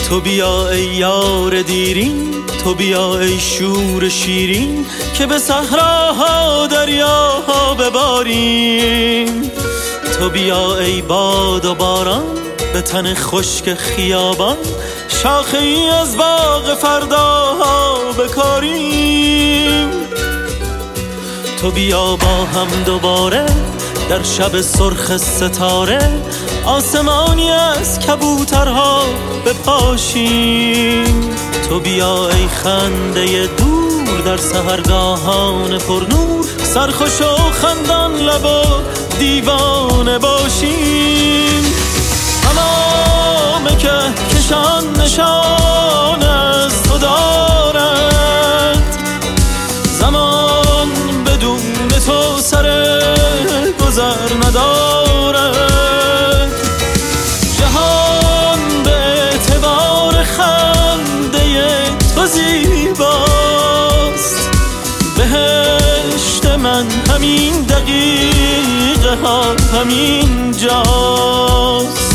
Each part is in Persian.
تو بیا ای یار دیرین، تو بیا ای شور شیرین، که به صحراها دریاها بباریم. تو بیا ای باد و باران، به تن خشک خیابان، شاخه ای از باغ فرداها بکاریم. تو بیا با هم دوباره در شب سرخ ستاره، آسمانی از کبوترها بپاشیم. تو بیا ای خنده دور در سحرگاهان پرنور، سرخوش و خندان لب و دیوانه باشیم. تمام کهکشان نشان از تو دارد، زمان بدون تو سر گذر ندارد. جهان به اعتبار خنده تو زیباست، بهشت من همین دقیقه ها همین جاست.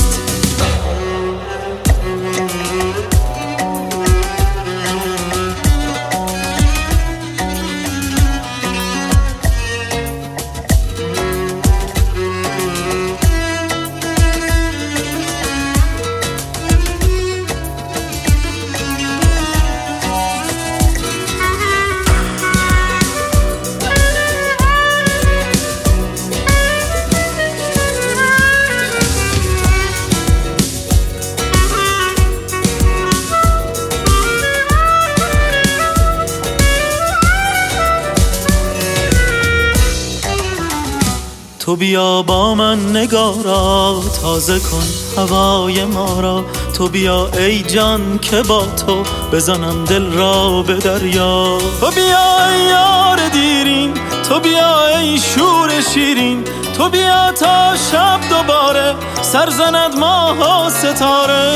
تو بیا با من نگارا، تازه کن هوای ما را. تو بیا ای جان که با تو بزنم دل را به دریا. تو بیا ای یار دیرین، تو بیا ای شور شیرین، تو بیا تا شب دوباره سرزند ماه و ستاره.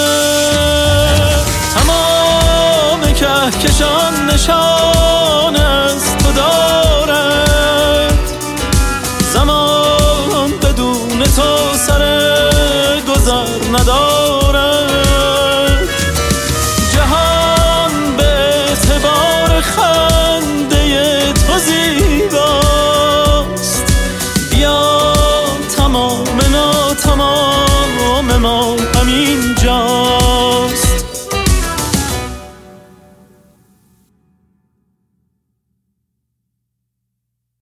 تمام کهکشان نشان از تو دارد، زمان بدون تو سر گذر ندارد.